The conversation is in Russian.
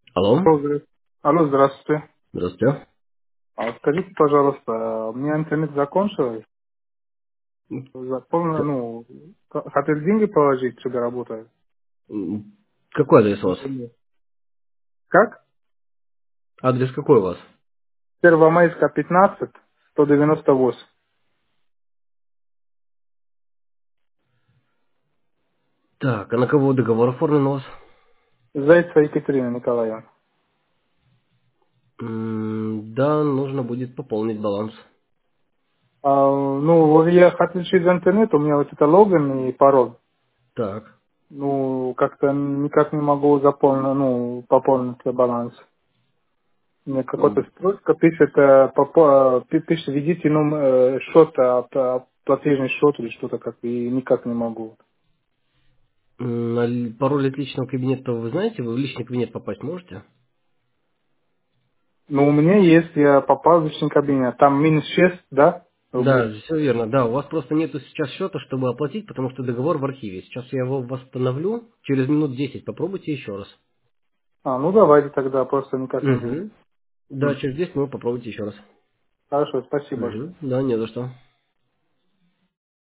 Алло? Алло, Алло, здравствуйте. Здравствуйте. Скажите, пожалуйста, у меня интернет закончился. Запомнил, К- хотел деньги положить, чтобы работать. Какой адрес у вас? Интернет. Как? Адрес какой у вас? Первомайска, 15, 198. Так, а на кого договор оформлен у вас? Зайцева Екатерина Николаевна. Да, нужно будет пополнить баланс. Вот я хотел через интернет, у меня вот это логин и пароль. Так. Как-то никак не могу заполнить, пополнить баланс. Мне какой-то М, строчка пишет, пишет, введите счет, платежный счет или что-то как, и никак не могу. Пароль от личного кабинета вы знаете? Вы в личный кабинет попасть можете? Но у меня есть, я попал в личный кабинет, там минус 6, да, Да, рублей. все верно. Да, у вас просто нету сейчас счета, чтобы оплатить, потому что договор в архиве. Сейчас я его восстановлю. Через минут 10 попробуйте еще раз. Давайте тогда, просто никак не могу. Угу. Да, М. через 10 минут попробуйте еще раз. Хорошо, спасибо большое. Угу. Да, не за что.